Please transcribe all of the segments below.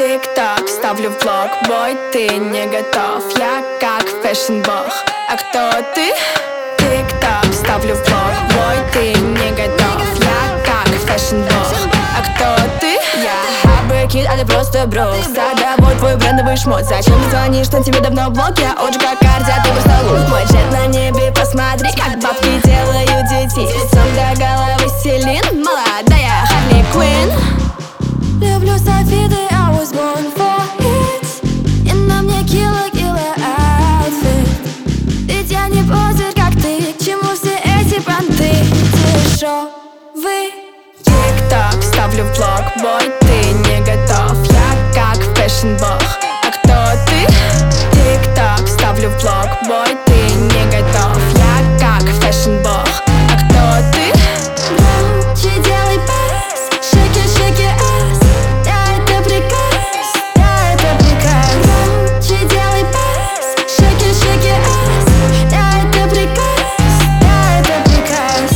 Тик-так, ставлю в блог. Бой, ты не готов. Я как фэшн-бог. А кто ты? Тик-так, ставлю в блог. Бой, ты не готов. Я как фэшн-бог. А кто ты? Я Абрикид, а ты просто брос. Садовой твой брендовый шмот. Зачем ты звонишь, что тебе давно в блог? Я очень как Ардя, ты просто лук. Мой джет на небе, посмотри, как бабки делают детей. Лицом до головы Селин, молодая Харли Квин. Люблю софиты, I was born for it. И на мне killer outfit. Ведь я не позер, как ты. К чему все эти понты? Дешевый. Тик-так, ставлю в блог. Бой, ты не готов. Я как фэшн-бог. А кто ты? Тик-так, ставлю в блог. Бой, ты не готов. Я как фэшн-бог. А кто ты? Громче делай бас. Shake it, shake it ass. Да, это приказ. Да, это приказ. Громче делай бас. Shake it ass. Да, это приказ. Да, это приказ.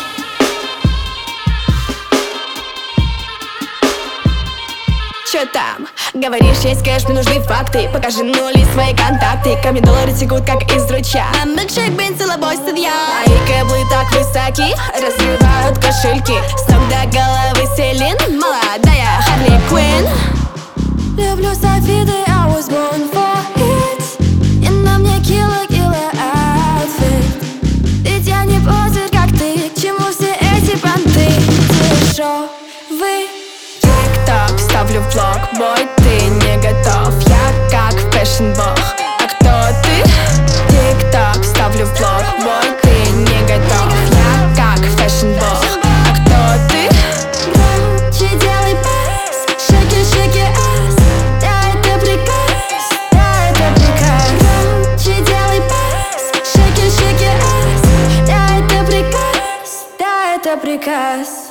Чё там? Говоришь, есть кэш, мне нужны факты. Покажи нули свои контакты. Ко мне доллары текут, как из ручья. А милкшейк, бен, целобой, студия. Мои кэблы так высоки, разрывают кошельки. С ног до головы Селин, молодая Харли Квин. Люблю софиты, I was born for it. И на мне killer outfit. Ведь я не позер, как ты. К чему все эти понты? Дешевый. Тик-так, ставлю в блог. Бой, ты не готов. Я как фэшн-бог. А кто ты? Тик-так, ставлю в блог. Бой, ты не готов. Я как фэшн-бог. А кто ты? Громче делай бас. Shake it ass. Да, это приказ. Да, это приказ. Громче делай бас. Shake it ass. Да, это приказ. Да, это приказ.